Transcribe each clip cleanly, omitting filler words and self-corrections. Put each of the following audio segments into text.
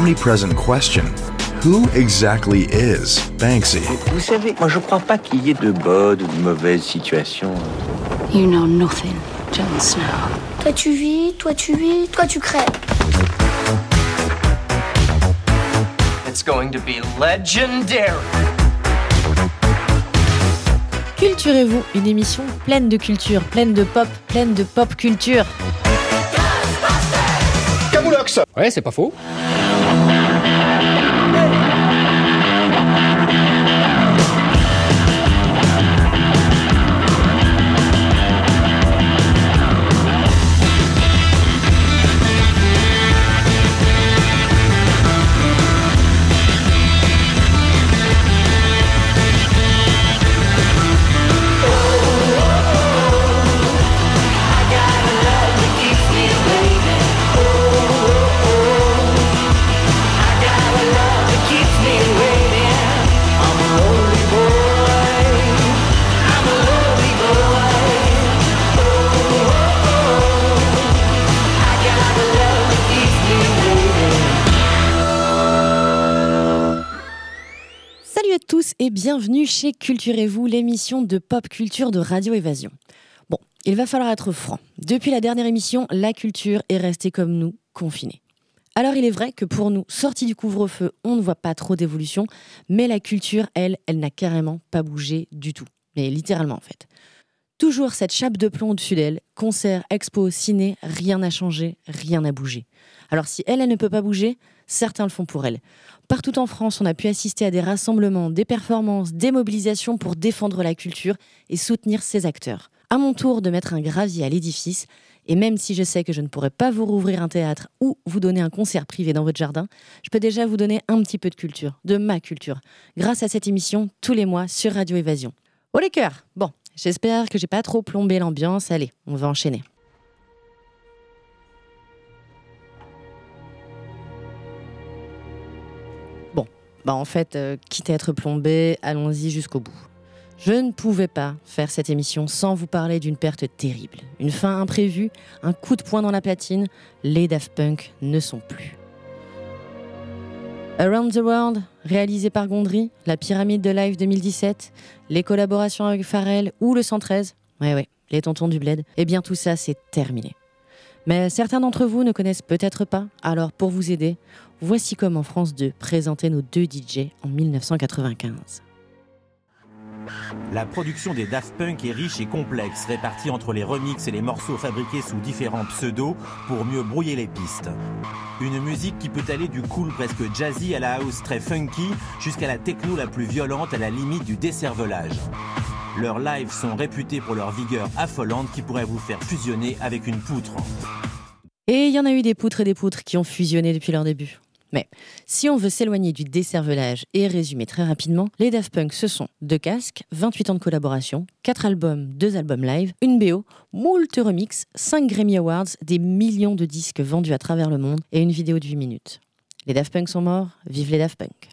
omnipresent question. Who exactly is Banksy? Vous savez, moi je crois pas qu'il y ait de bonnes ou de mauvaises situations. You know nothing, Jon Snow. Toi tu vis, toi tu vis, toi tu crèves. It's going to be legendary. Culturez-vous, une émission pleine de culture, pleine de pop culture. Camoulox. Ouais, c'est pas faux. Et bienvenue chez Culturez-vous, l'émission de pop culture de Radio Évasion. Bon, il va falloir être franc. Depuis la dernière émission, la culture est restée comme nous, confinée. Alors il est vrai que pour nous, sortis du couvre-feu, on ne voit pas trop d'évolution, mais la culture, elle n'a carrément pas bougé du tout. Mais littéralement en fait. Toujours cette chape de plomb au-dessus d'elle, concerts, expos, ciné, rien n'a changé, rien n'a bougé. Alors si elle ne peut pas bouger, certains le font pour elle. Partout en France, on a pu assister à des rassemblements, des performances, des mobilisations pour défendre la culture et soutenir ses acteurs. À mon tour de mettre un gravier à l'édifice, et même si je sais que je ne pourrai pas vous rouvrir un théâtre ou vous donner un concert privé dans votre jardin, je peux déjà vous donner un petit peu de culture, de ma culture, grâce à cette émission tous les mois sur Radio Évasion. Oh les cœurs! Bon, j'espère que j'ai pas trop plombé l'ambiance, allez, on va enchaîner. En fait, quitte à être plombé, allons-y jusqu'au bout. Je ne pouvais pas faire cette émission sans vous parler d'une perte terrible. Une fin imprévue, un coup de poing dans la platine, les Daft Punk ne sont plus. Around the World, réalisé par Gondry, la pyramide de Live 2017, les collaborations avec Pharrell ou le 113, ouais, les tontons du bled, eh bien tout ça c'est terminé. Mais certains d'entre vous ne connaissent peut-être pas, alors pour vous aider, voici comment France 2 présentait nos deux DJ en 1995. La production des Daft Punk est riche et complexe, répartie entre les remixes et les morceaux fabriqués sous différents pseudos pour mieux brouiller les pistes. Une musique qui peut aller du cool presque jazzy à la house très funky, jusqu'à la techno la plus violente à la limite du décervelage. Leurs lives sont réputés pour leur vigueur affolante qui pourrait vous faire fusionner avec une poutre. Et il y en a eu des poutres et des poutres qui ont fusionné depuis leur début. Mais si on veut s'éloigner du décervelage et résumer très rapidement, les Daft Punk ce sont 2 casques, 28 ans de collaboration, 4 albums, 2 albums live, une BO, moult remix, 5 Grammy Awards, des millions de disques vendus à travers le monde et une vidéo de 8 minutes. Les Daft Punk sont morts, vive les Daft Punk.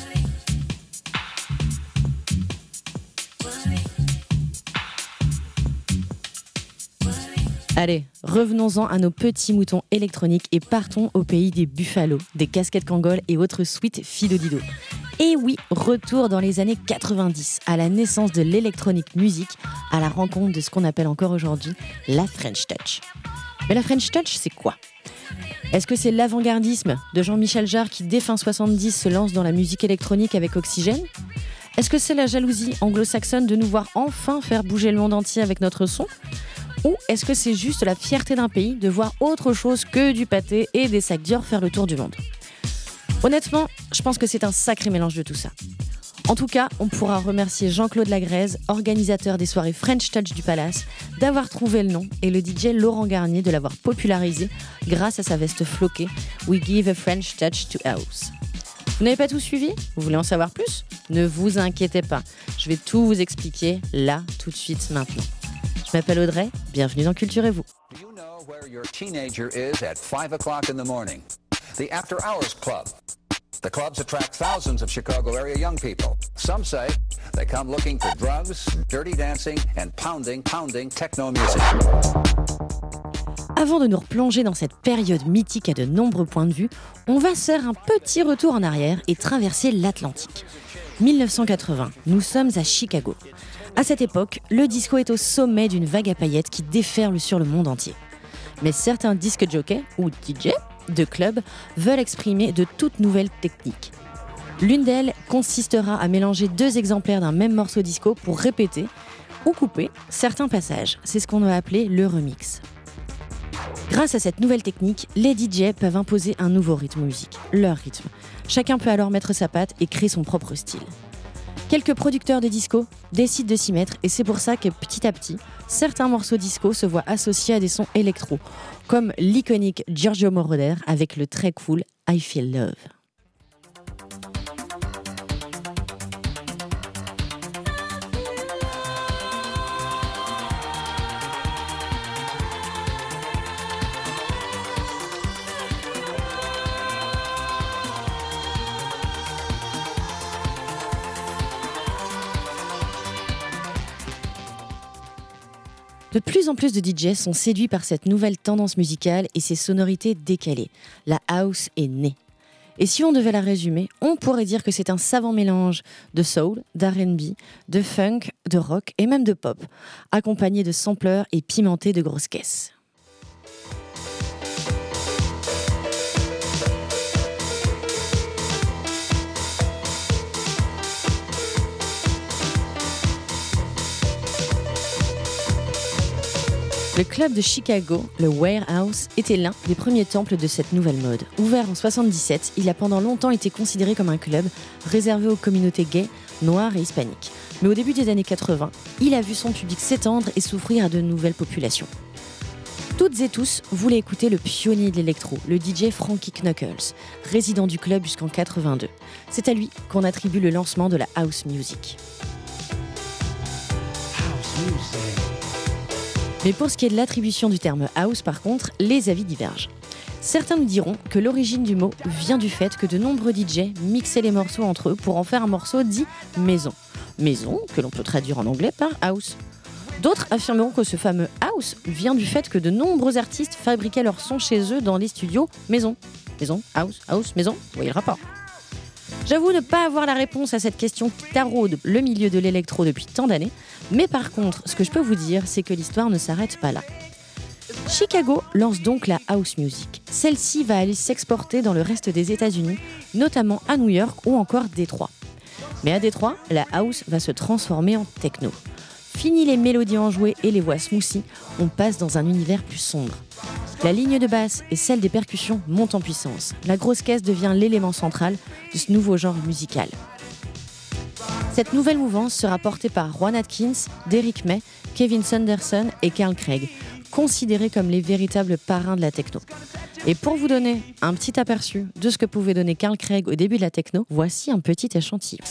Allez, revenons-en à nos petits moutons électroniques et partons au pays des Buffalo, des casquettes Kangol et autres suites Fido-Dido. Et oui, retour dans les années 90, à la naissance de l'électronique musique, à la rencontre de ce qu'on appelle encore aujourd'hui la French Touch. Mais la French Touch, c'est quoi ? Est-ce que c'est l'avant-gardisme de Jean-Michel Jarre qui, dès fin 70, se lance dans la musique électronique avec Oxygène ? Est-ce que c'est la jalousie anglo-saxonne de nous voir enfin faire bouger le monde entier avec notre son ? Ou est-ce que c'est juste la fierté d'un pays de voir autre chose que du pâté et des sacs Dior faire le tour du monde ? Honnêtement, je pense que c'est un sacré mélange de tout ça. En tout cas, on pourra remercier Jean-Claude Lagrèze, organisateur des soirées French Touch du Palace, d'avoir trouvé le nom et le DJ Laurent Garnier de l'avoir popularisé grâce à sa veste floquée « We give a French touch to house ». Vous n'avez pas tout suivi ? Vous voulez en savoir plus ? Ne vous inquiétez pas, je vais tout vous expliquer là, tout de suite, maintenant. Je m'appelle Audrey, bienvenue dans Culturez-vous. Do you know where your teenager is at 5 o'clock in the morning? The After Hours Club. The clubs attract thousands of Chicago area young people. Some say they come looking for drugs, dirty dancing, and pounding techno music. Avant de nous replonger dans cette période mythique à de nombreux points de vue, on va se faire un petit retour en arrière et traverser l'Atlantique. 1980, nous sommes à Chicago. À cette époque, le disco est au sommet d'une vague à paillettes qui déferle sur le monde entier. Mais certains disc jockeys, ou DJ, de club, veulent exprimer de toutes nouvelles techniques. L'une d'elles consistera à mélanger 2 exemplaires d'un même morceau disco pour répéter ou couper certains passages. C'est ce qu'on va appeler le remix. Grâce à cette nouvelle technique, les DJ peuvent imposer un nouveau rythme aux musiques, leur rythme. Chacun peut alors mettre sa patte et créer son propre style. Quelques producteurs de disco décident de s'y mettre et c'est pour ça que petit à petit, certains morceaux disco se voient associés à des sons électro, comme l'iconique Giorgio Moroder avec le très cool I Feel Love. De plus en plus de DJ sont séduits par cette nouvelle tendance musicale et ses sonorités décalées. La house est née. Et si on devait la résumer, on pourrait dire que c'est un savant mélange de soul, d'R&B, de funk, de rock et même de pop, accompagné de sampleurs et pimenté de grosses caisses. Le club de Chicago, le Warehouse, était l'un des premiers temples de cette nouvelle mode. Ouvert en 1977, il a pendant longtemps été considéré comme un club réservé aux communautés gays, noires et hispaniques. Mais au début des années 80, il a vu son public s'étendre et s'ouvrir à de nouvelles populations. Toutes et tous voulaient écouter le pionnier de l'électro, le DJ Frankie Knuckles, résident du club jusqu'en 82. C'est à lui qu'on attribue le lancement de la house music. Mais pour ce qui est de l'attribution du terme house, par contre, les avis divergent. Certains nous diront que l'origine du mot vient du fait que de nombreux DJ mixaient les morceaux entre eux pour en faire un morceau dit maison. Maison, que l'on peut traduire en anglais par house. D'autres affirmeront que ce fameux house vient du fait que de nombreux artistes fabriquaient leur son chez eux dans les studios maison. Maison, house, house, maison, vous voyez le rapport. J'avoue ne pas avoir la réponse à cette question qui taraude le milieu de l'électro depuis tant d'années, mais par contre, ce que je peux vous dire, c'est que l'histoire ne s'arrête pas là. Chicago lance donc la house music. Celle-ci va aller s'exporter dans le reste des États-Unis, notamment à New York ou encore Détroit. Mais à Détroit, la house va se transformer en techno. Fini les mélodies enjouées et les voix smoothie, on passe dans un univers plus sombre. La ligne de basse et celle des percussions montent en puissance. La grosse caisse devient l'élément central de ce nouveau genre musical. Cette nouvelle mouvance sera portée par Juan Atkins, Derrick May, Kevin Saunderson et Carl Craig, considérés comme les véritables parrains de la techno. Et pour vous donner un petit aperçu de ce que pouvait donner Carl Craig au début de la techno, voici un petit échantillon.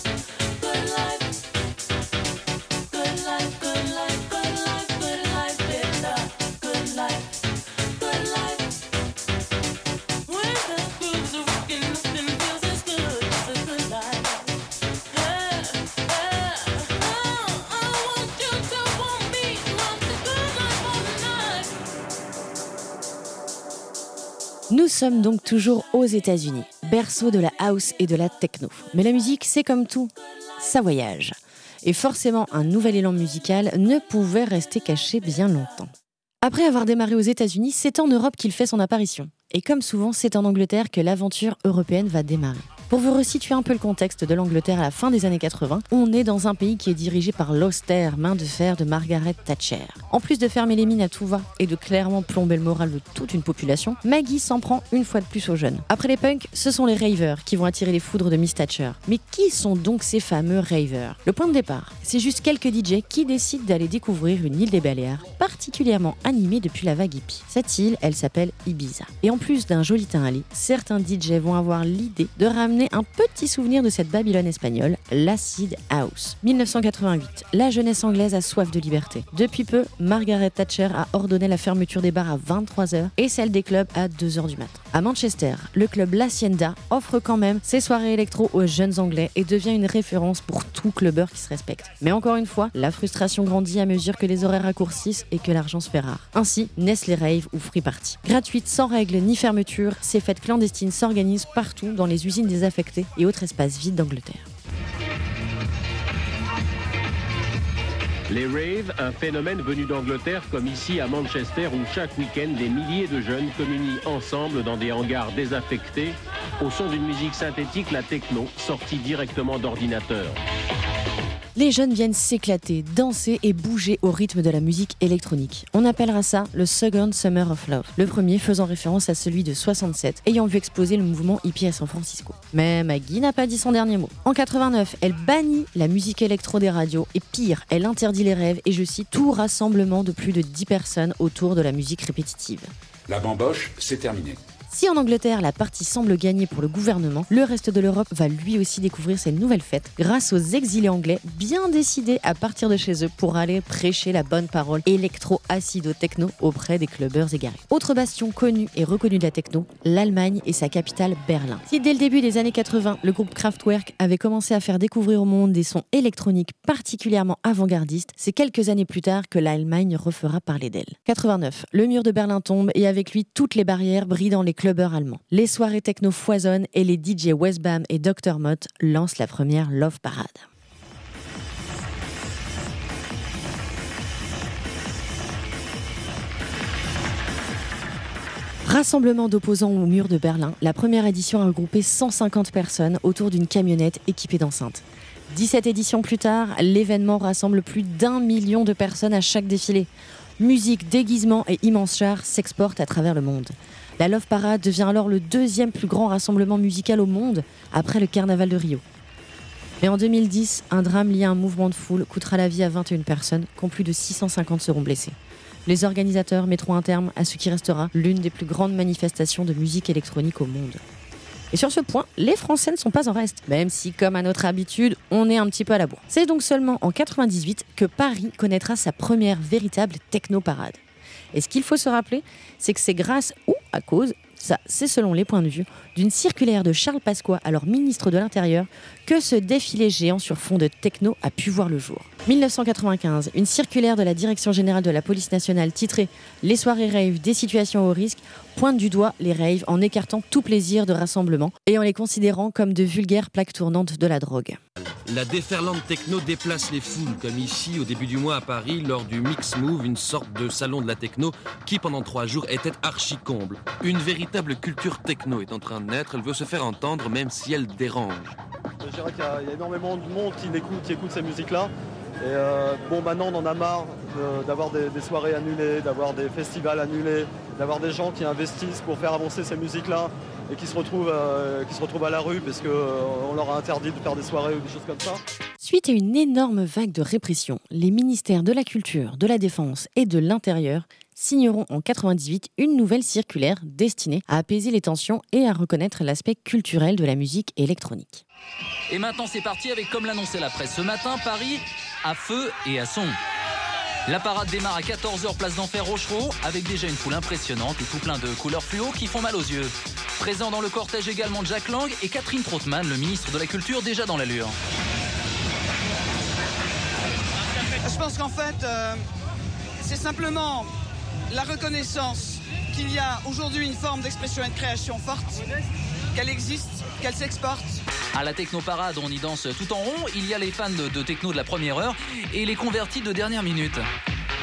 Nous sommes donc toujours aux États-Unis, berceau de la house et de la techno. Mais la musique, c'est comme tout, ça voyage. Et forcément, un nouvel élan musical ne pouvait rester caché bien longtemps. Après avoir démarré aux États-Unis, c'est en Europe qu'il fait son apparition. Et comme souvent, c'est en Angleterre que l'aventure européenne va démarrer. Pour vous resituer un peu le contexte de l'Angleterre à la fin des années 80, on est dans un pays qui est dirigé par l'austère main de fer de Margaret Thatcher. En plus de fermer les mines à tout va et de clairement plomber le moral de toute une population, Maggie s'en prend une fois de plus aux jeunes. Après les punks, ce sont les ravers qui vont attirer les foudres de Miss Thatcher. Mais qui sont donc ces fameux ravers ? Le point de départ, c'est juste quelques DJ qui décident d'aller découvrir une île des Baléares, particulièrement animée depuis la vague hippie. Cette île, elle s'appelle Ibiza. Et en plus d'un joli teint à lit, certains DJ vont avoir l'idée de ramener donner un petit souvenir de cette Babylone espagnole, l'Acid House. 1988, la jeunesse anglaise a soif de liberté. Depuis peu, Margaret Thatcher a ordonné la fermeture des bars à 23h et celle des clubs à 2h du matin. À Manchester, le club L'Hacienda offre quand même ses soirées électro aux jeunes anglais et devient une référence pour tout clubbeur qui se respecte. Mais encore une fois, la frustration grandit à mesure que les horaires raccourcissent et que l'argent se fait rare. Ainsi naissent les raves ou free party. Gratuites, sans règles ni fermeture, ces fêtes clandestines s'organisent partout dans les usines désaffectées et autres espaces vides d'Angleterre. Les raves, un phénomène venu d'Angleterre comme ici à Manchester où chaque week-end des milliers de jeunes communient ensemble dans des hangars désaffectés au son d'une musique synthétique, la techno, sortie directement d'ordinateur. Les jeunes viennent s'éclater, danser et bouger au rythme de la musique électronique. On appellera ça le Second Summer of Love, le premier faisant référence à celui de 67, ayant vu exploser le mouvement hippie à San Francisco. Mais Maggie n'a pas dit son dernier mot. En 89, elle bannit la musique électro des radios et pire, elle interdit les rêves et je cite tout rassemblement de plus de 10 personnes autour de la musique répétitive. La bamboche, c'est terminé. Si en Angleterre, la partie semble gagner pour le gouvernement, le reste de l'Europe va lui aussi découvrir ces nouvelles fêtes grâce aux exilés anglais bien décidés à partir de chez eux pour aller prêcher la bonne parole électro-acido-techno auprès des clubbers égarés. Autre bastion connu et reconnu de la techno, l'Allemagne et sa capitale Berlin. Si dès le début des années 80, le groupe Kraftwerk avait commencé à faire découvrir au monde des sons électroniques particulièrement avant-gardistes, c'est quelques années plus tard que l'Allemagne refera parler d'elle. 89, le mur de Berlin tombe et avec lui toutes les barrières brillent dans les clubbers allemands. Les soirées techno foisonnent et les DJ Westbam et Dr. Mott lancent la première Love Parade. Rassemblement d'opposants au mur de Berlin, la première édition a regroupé 150 personnes autour d'une camionnette équipée d'enceintes. 17 éditions plus tard, l'événement rassemble plus d'1 million de personnes à chaque défilé. Musique, déguisement et immenses chars s'exportent à travers le monde. La Love Parade devient alors le deuxième plus grand rassemblement musical au monde, après le Carnaval de Rio. Mais en 2010, un drame lié à un mouvement de foule coûtera la vie à 21 personnes, quand plus de 650 seront blessées. Les organisateurs mettront un terme à ce qui restera l'une des plus grandes manifestations de musique électronique au monde. Et sur ce point, les Français ne sont pas en reste, même si, comme à notre habitude, on est un petit peu à la bourre. C'est donc seulement en 98 que Paris connaîtra sa première véritable techno-parade. Et ce qu'il faut se rappeler, c'est que c'est grâce ou à cause, ça c'est selon les points de vue, d'une circulaire de Charles Pasqua, alors ministre de l'Intérieur, que ce défilé géant sur fond de techno a pu voir le jour. 1995, une circulaire de la Direction générale de la police nationale titrée « Les soirées rave, des situations au risque » pointe du doigt les raves en écartant tout plaisir de rassemblement et en les considérant comme de vulgaires plaques tournantes de la drogue. La déferlante techno déplace les foules, comme ici au début du mois à Paris, lors du Mix Move, une sorte de salon de la techno qui pendant 3 jours était archi-comble. Une véritable culture techno est en train de naître, elle veut se faire entendre même si elle dérange. Je dirais qu'il y a énormément de monde qui écoute ces musiques-là. Et maintenant on en a marre d'avoir des soirées annulées, d'avoir des festivals annulés, d'avoir des gens qui investissent pour faire avancer ces musiques-là et qui se retrouvent à la rue parce qu'on leur a interdit de faire des soirées ou des choses comme ça. Suite à une énorme vague de répression, les ministères de la Culture, de la Défense et de l'Intérieur signeront en 1998 une nouvelle circulaire destinée à apaiser les tensions et à reconnaître l'aspect culturel de la musique électronique. Et maintenant c'est parti avec, comme l'annonçait la presse ce matin, Paris à feu et à son. La parade démarre à 14h place d'Enfer Rochereau avec déjà une foule impressionnante et tout plein de couleurs fluo qui font mal aux yeux. Présent dans le cortège également Jack Lang et Catherine Trautmann, le ministre de la Culture déjà dans l'allure. Je pense qu'en fait, c'est simplement la reconnaissance qu'il y a aujourd'hui une forme d'expression et de création forte, qu'elle existe, qu'elle s'exporte. À la technoparade, on y danse tout en rond. Il y a les fans de techno de la première heure et les convertis de dernière minute. Ouais,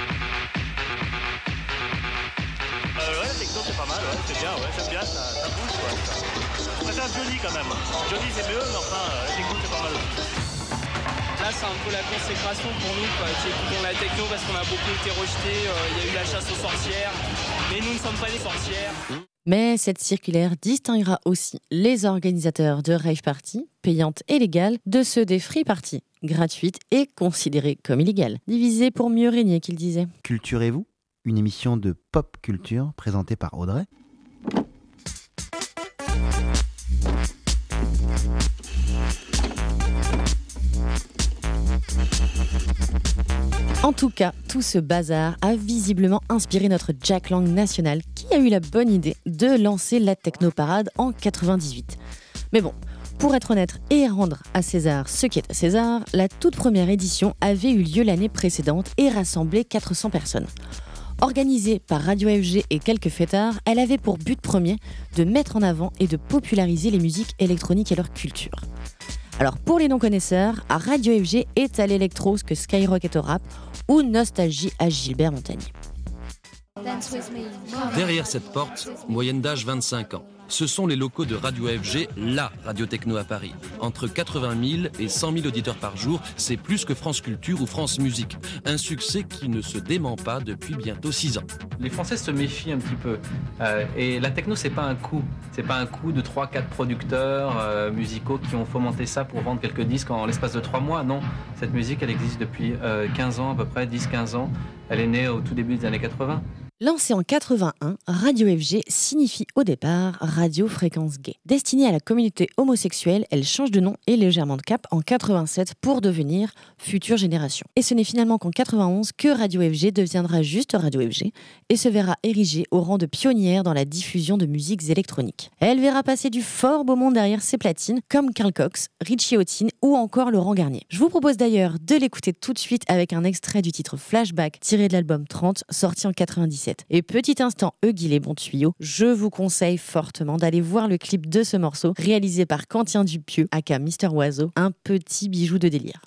la techno c'est pas mal, ouais, c'est bien, ouais, j'aime bien, ça bouge quoi. Je préfère Johnny quand même. Johnny c'est mieux, mais enfin, la techno c'est pas mal aussi. Là c'est un peu la consécration pour nous quoi, qui écoutons la techno parce qu'on a beaucoup été rejetés, il y a eu la chasse aux sorcières, mais nous ne sommes pas des sorcières. Mais cette circulaire distinguera aussi les organisateurs de rave party, payantes et légales, de ceux des free party, gratuites et considérées comme illégales. Divisées pour mieux régner, qu'il disait. Culturez-vous, une émission de pop culture présentée par Audrey. En tout cas, tout ce bazar a visiblement inspiré notre Jack Lang national qui a eu la bonne idée de lancer la Technoparade en 98. Mais bon, pour être honnête et rendre à César ce qui est à César, la toute première édition avait eu lieu l'année précédente et rassemblait 400 personnes. Organisée par Radio FG et quelques fêtards, elle avait pour but premier de mettre en avant et de populariser les musiques électroniques et leur culture. Alors pour les non-connaisseurs, Radio FG est à l'électro ce que Skyrock est au rap ou Nostalgie à Gilbert Montagnier. Derrière cette porte, moyenne d'âge 25 ans. Ce sont les locaux de Radio FG, la radio techno à Paris. Entre 80 000 et 100 000 auditeurs par jour, c'est plus que France Culture ou France Musique. Un succès qui ne se dément pas depuis bientôt 6 ans. Les Français se méfient un petit peu. Et la techno, c'est pas un coup. C'est pas un coup de 3-4 producteurs musicaux qui ont fomenté ça pour vendre quelques disques en l'espace de 3 mois. Non, cette musique, elle existe depuis 15 ans, à peu près 10-15 ans. Elle est née au tout début des années 80. Lancée en 81, Radio FG signifie au départ Radio Fréquence Gay. Destinée à la communauté homosexuelle, elle change de nom et légèrement de cap en 87 pour devenir Future Génération. Et ce n'est finalement qu'en 91 que Radio FG deviendra juste Radio FG et se verra érigée au rang de pionnière dans la diffusion de musiques électroniques. Elle verra passer du fort beau monde derrière ses platines comme Carl Cox, Richie Hawtin ou encore Laurent Garnier. Je vous propose d'ailleurs de l'écouter tout de suite avec un extrait du titre Flashback tiré de l'album 30 sorti en 97. Et petit instant Huggy les bons tuyaux, je vous conseille fortement d'aller voir le clip de ce morceau réalisé par Quentin Dupieux aka Mister Oiseau, un petit bijou de délire.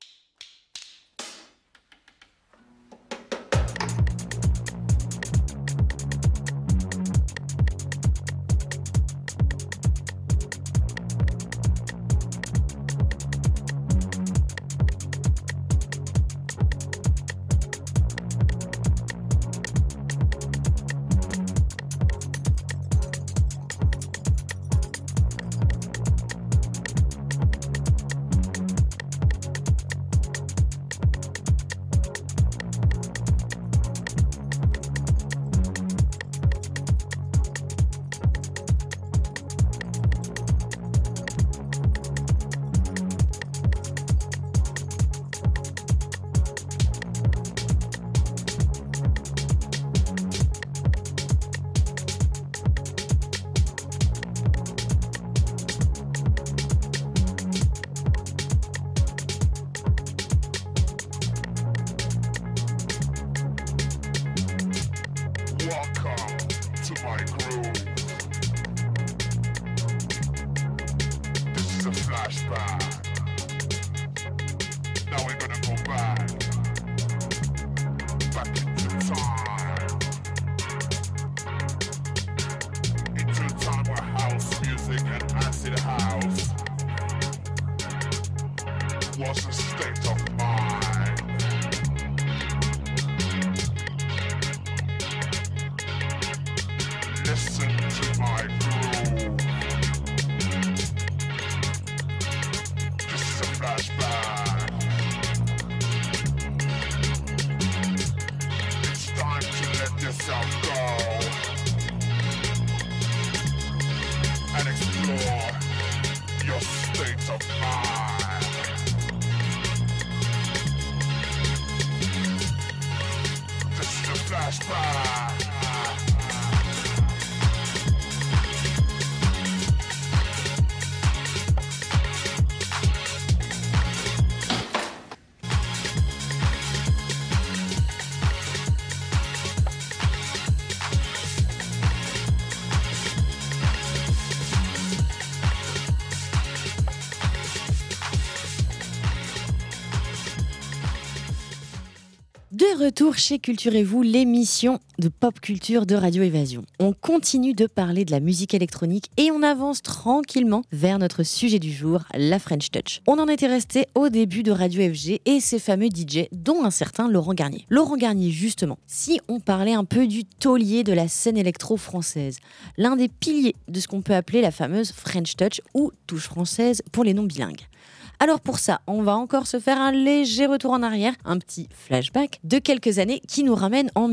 De retour chez Culturez-vous, l'émission de pop culture de Radio Évasion. On continue de parler de la musique électronique et on avance tranquillement vers notre sujet du jour, la French Touch. On en était resté au début de Radio FG et ses fameux DJ, dont un certain Laurent Garnier. Laurent Garnier, justement, si on parlait un peu du taulier de la scène électro-française, l'un des piliers de ce qu'on peut appeler la fameuse French Touch ou touche française pour les non-bilingues. Alors pour ça, on va encore se faire un léger retour en arrière, un petit flashback de quelques années qui nous ramène en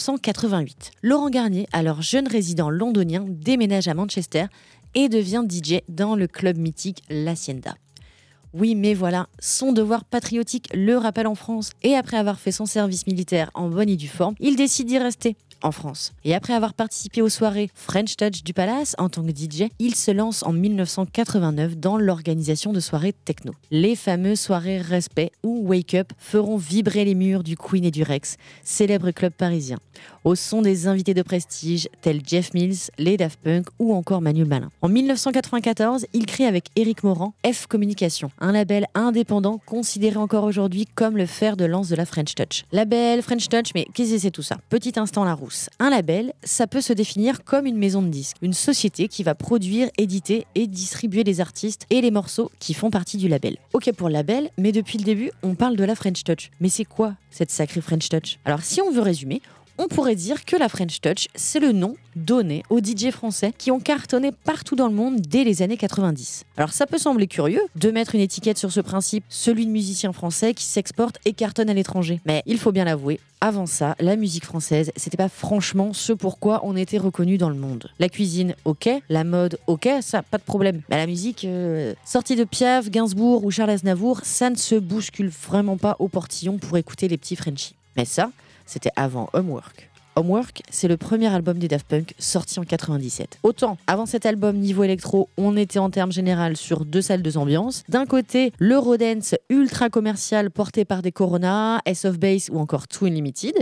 1988. Laurent Garnier, alors jeune résident londonien, déménage à Manchester et devient DJ dans le club mythique L'Hacienda. Oui, mais voilà, son devoir patriotique le rappelle en France. Et après avoir fait son service militaire en bonne et due forme, il décide d'y rester en France. Et après avoir participé aux soirées French Touch du Palace en tant que DJ, il se lance en 1989 dans l'organisation de soirées techno. Les fameuses soirées Respect ou Wake Up feront vibrer les murs du Queen et du Rex, célèbres clubs parisiens, au son des invités de prestige tels Jeff Mills, les Daft Punk ou encore Manuel Malin. En 1994, il crée avec Éric Morand F Communication, un label indépendant considéré encore aujourd'hui comme le fer de lance de la French Touch. Label, French Touch, mais qu'est-ce que c'est tout ça ? Petit instant la rousse. Un label, ça peut se définir comme une maison de disques, une société qui va produire, éditer et distribuer les artistes et les morceaux qui font partie du label. Ok pour le label, mais depuis le début, on parle de la French Touch. Mais c'est quoi cette sacrée French Touch ? Alors si on veut résumer, on pourrait dire que la French Touch, c'est le nom donné aux DJ français qui ont cartonné partout dans le monde dès les années 90. Alors ça peut sembler curieux de mettre une étiquette sur ce principe, celui de musicien français qui s'exporte et cartonne à l'étranger. Mais il faut bien l'avouer, avant ça, la musique française, c'était pas franchement ce pourquoi on était reconnu dans le monde. La cuisine, ok. La mode, ok, ça, pas de problème. Mais la musique, sortie de Piaf, Gainsbourg ou Charles Aznavour, ça ne se bouscule vraiment pas au portillon pour écouter les petits Frenchies. Mais ça, c'était avant Homework. Homework, c'est le premier album des Daft Punk sorti en 97. Autant, avant cet album niveau électro, on était en termes général sur 2 salles, 2 ambiances. D'un côté, l'Eurodance ultra commercial porté par des Corona, Ace of Base ou encore Too Unlimited.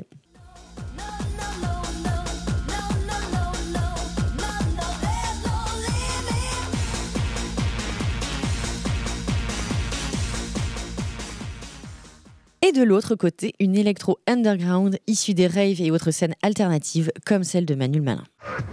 Et de l'autre côté, une électro underground issue des raves et autres scènes alternatives comme celle de Manuel Malin.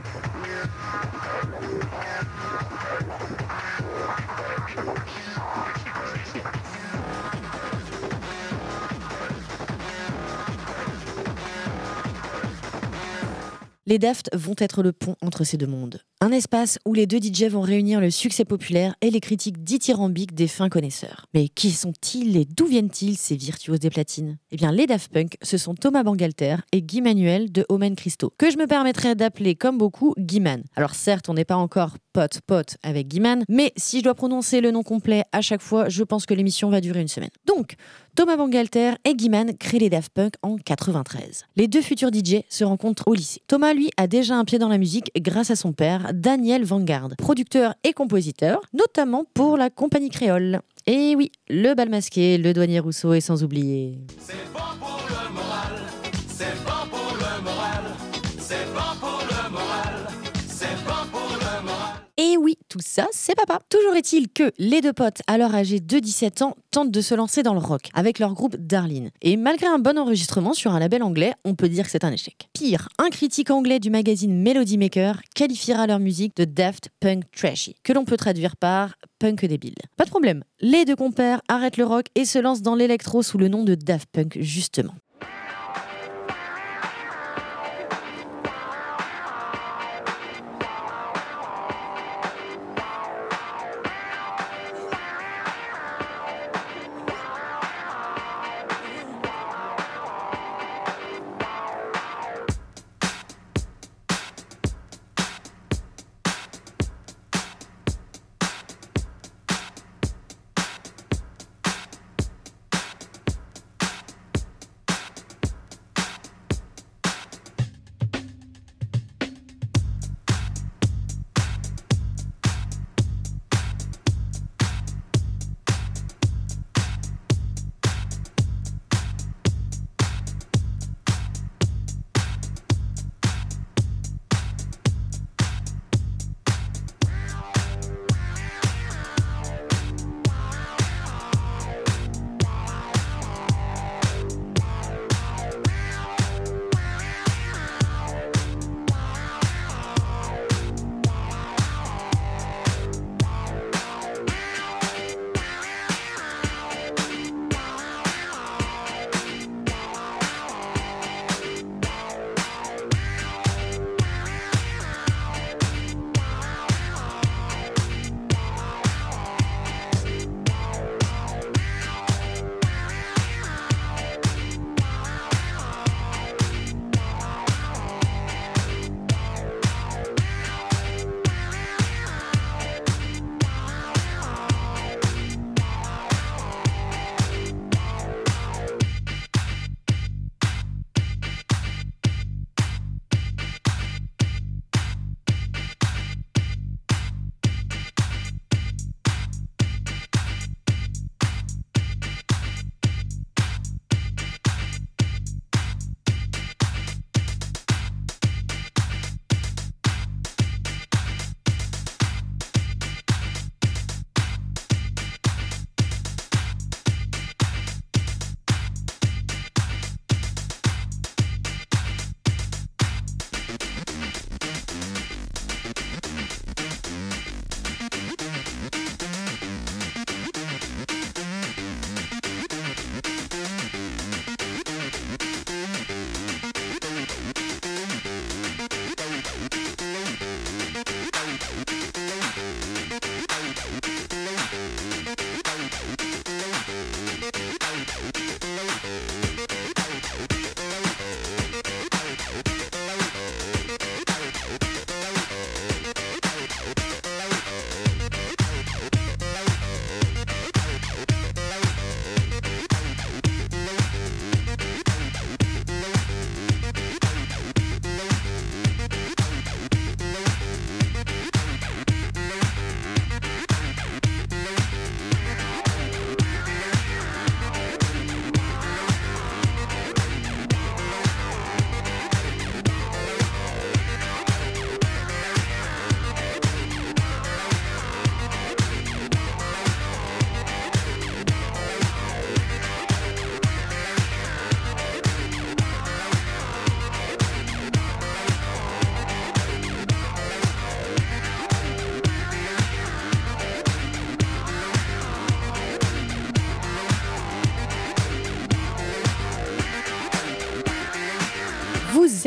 Les Daft vont être le pont entre ces deux mondes. Un espace où les deux DJ vont réunir le succès populaire et les critiques dithyrambiques des fins connaisseurs. Mais qui sont-ils et d'où viennent-ils ces virtuoses des platines ? Eh bien, les Daft Punk, ce sont Thomas Bangalter et Guy Manuel de Omen Christo, que je me permettrais d'appeler comme beaucoup Guy-Man. Alors certes, on n'est pas encore pote avec Guy-Man, mais si je dois prononcer le nom complet à chaque fois, je pense que l'émission va durer une semaine. Donc, Thomas Bangalter et Guy-Man créent les Daft Punk en 93. Les deux futurs DJ se rencontrent au lycée. Thomas, lui, a déjà un pied dans la musique grâce à son père, Daniel Vanguard, producteur et compositeur, notamment pour la compagnie créole. Et oui, le bal masqué, le douanier Rousseau et sans oublier... C'est bon pour le moral, c'est bon pour le moral, c'est bon pour le moral, c'est bon pour le moral. Et oui, tout ça, c'est papa. Toujours est-il que les deux potes, alors âgés de 17 ans, tentent de se lancer dans le rock avec leur groupe Darlene. Et malgré un bon enregistrement sur un label anglais, on peut dire que c'est un échec. Pire, un critique anglais du magazine Melody Maker qualifiera leur musique de Daft Punk Trashy, que l'on peut traduire par punk débile. Pas de problème, les deux compères arrêtent le rock et se lancent dans l'électro sous le nom de Daft Punk justement.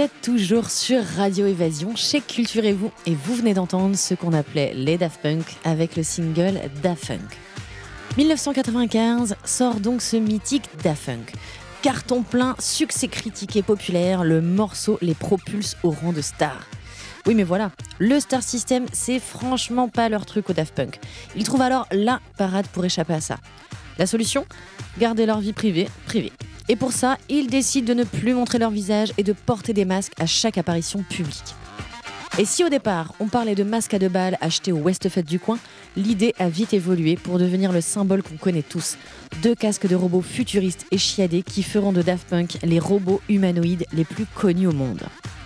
Vous êtes toujours sur Radio Évasion chez Culturez-vous et vous venez d'entendre ce qu'on appelait les Daft Punk avec le single Daft Punk. 1995 sort donc ce mythique Daft Punk. Carton plein, succès critique et populaire, le morceau les propulse au rang de star. Oui mais voilà, le Star System c'est franchement pas leur truc au Daft Punk. Ils trouvent alors la parade pour échapper à ça. La solution ? Garder leur vie privée. Et pour ça, ils décident de ne plus montrer leur visage et de porter des masques à chaque apparition publique. Et si au départ, on parlait de masques à 2 balles achetés au Westfed du coin, l'idée a vite évolué pour devenir le symbole qu'on connaît tous. 2 casques de robots futuristes et chiadés qui feront de Daft Punk les robots humanoïdes les plus connus au monde.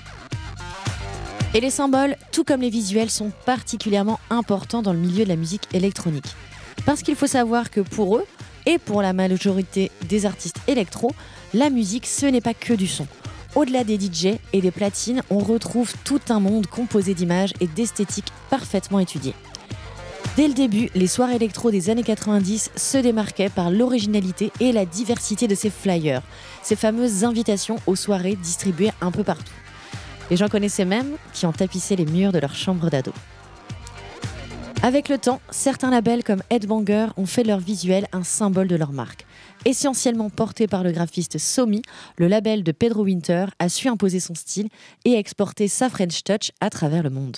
Et les symboles, tout comme les visuels, sont particulièrement importants dans le milieu de la musique électronique. Parce qu'il faut savoir que pour eux, et pour la majorité des artistes électro, la musique, ce n'est pas que du son. Au-delà des DJ et des platines, on retrouve tout un monde composé d'images et d'esthétiques parfaitement étudiées. Dès le début, les soirées électro des années 90 se démarquaient par l'originalité et la diversité de ces flyers, ces fameuses invitations aux soirées distribuées un peu partout. Et j'en connaissais même qui ont tapissé les murs de leur chambre d'ado. Avec le temps, certains labels comme Headbanger ont fait de leur visuel un symbole de leur marque. Essentiellement porté par le graphiste Somi, le label de Pedro Winter a su imposer son style et exporter sa French Touch à travers le monde.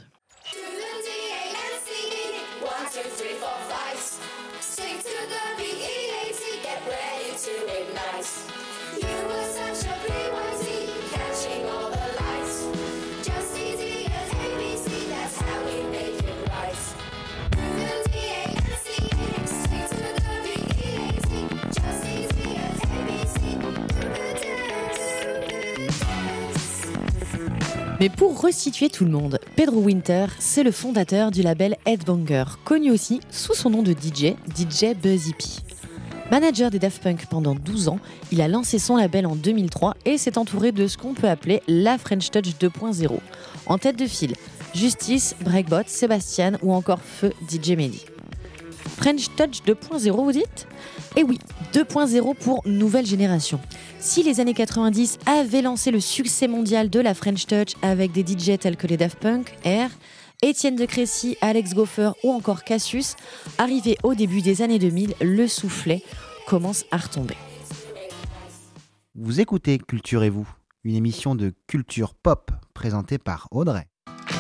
Mais pour resituer tout le monde, Pedro Winter, c'est le fondateur du label Headbanger, connu aussi sous son nom de DJ Buzzy P. Manager des Daft Punk pendant 12 ans, il a lancé son label en 2003 et s'est entouré de ce qu'on peut appeler la French Touch 2.0. En tête de file, Justice, Breakbot, Sébastien ou encore Feu DJ Mehdi. French Touch 2.0 vous dites ? Eh oui, 2.0 pour nouvelle génération. Si les années 90 avaient lancé le succès mondial de la French Touch avec des DJ tels que les Daft Punk, Air, Étienne de Crécy, Alex Goffer ou encore Cassius, arrivé au début des années 2000, le soufflet commence à retomber. Vous écoutez Culturez-vous, une émission de culture pop présentée par Audrey.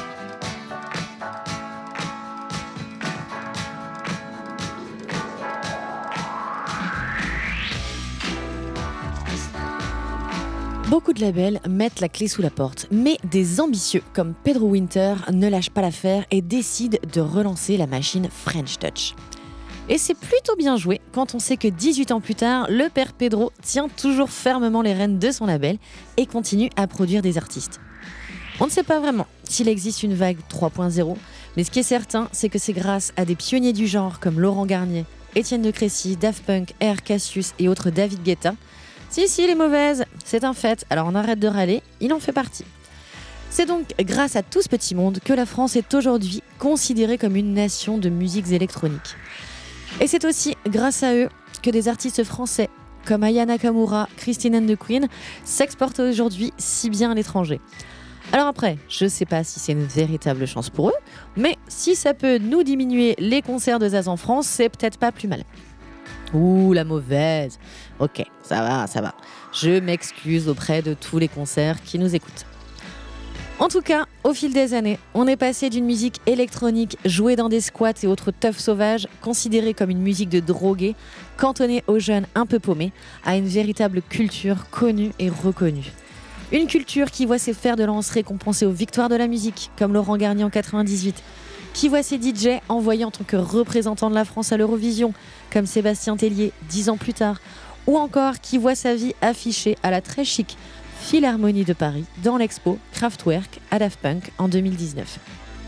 Beaucoup de labels mettent la clé sous la porte, mais des ambitieux comme Pedro Winter ne lâchent pas l'affaire et décident de relancer la machine French Touch. Et c'est plutôt bien joué quand on sait que 18 ans plus tard, le père Pedro tient toujours fermement les rênes de son label et continue à produire des artistes. On ne sait pas vraiment s'il existe une vague 3.0, mais ce qui est certain, c'est que c'est grâce à des pionniers du genre comme Laurent Garnier, Étienne de Crécy, Daft Punk, Air, Cassius et autres David Guetta. Si, il est mauvaise, c'est un fait, alors on arrête de râler, il en fait partie. C'est donc grâce à tout ce petit monde que la France est aujourd'hui considérée comme une nation de musiques électroniques. Et c'est aussi grâce à eux que des artistes français comme Aya Nakamura, Christine and the Queen s'exportent aujourd'hui si bien à l'étranger. Alors après, je sais pas si c'est une véritable chance pour eux, mais si ça peut nous diminuer les concerts de Zaz en France, c'est peut-être pas plus mal. Ouh, la mauvaise. Ok, ça va. Je m'excuse auprès de tous les concerts qui nous écoutent. En tout cas, au fil des années, on est passé d'une musique électronique jouée dans des squats et autres teufs sauvages, considérée comme une musique de drogués, cantonnée aux jeunes un peu paumés, à une véritable culture connue et reconnue. Une culture qui voit ses fers de lance récompensés aux victoires de la musique, comme Laurent Garnier en 98, qui voit ses DJ envoyés en tant que représentants de la France à l'Eurovision, comme Sébastien Tellier 10 ans plus tard, ou encore qui voit sa vie affichée à la très chic Philharmonie de Paris dans l'expo Kraftwerk à Daft Punk en 2019.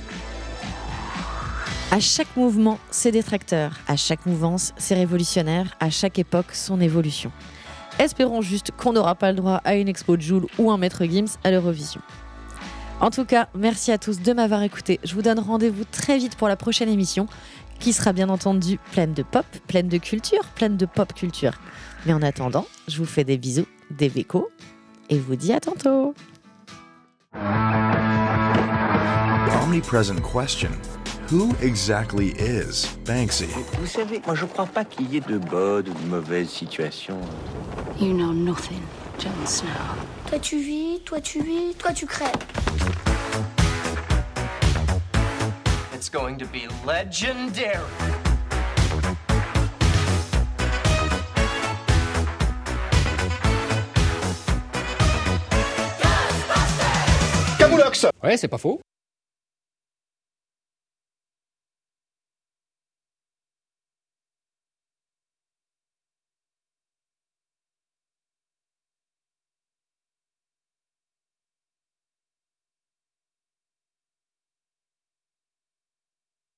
À chaque mouvement, ses détracteurs, à chaque mouvance, ses révolutionnaires, à chaque époque, son évolution. Espérons juste qu'on n'aura pas le droit à une expo de Joule ou un Maître Gims à l'Eurovision. En tout cas, merci à tous de m'avoir écouté. Je vous donne rendez-vous très vite pour la prochaine émission, qui sera bien entendu pleine de pop, pleine de culture, pleine de pop culture. Mais en attendant, je vous fais des bisous, des bécos, et vous dis à tantôt. Omnipresent question. Who exactly is Banksy? Vous savez, moi je crois pas qu'il y ait de bonnes ou de mauvaises situations. You know nothing, Jon Snow. Toi tu vis, toi tu vis, toi tu crèves. It's going to be legendary. Camoulox. Ouais, c'est pas faux.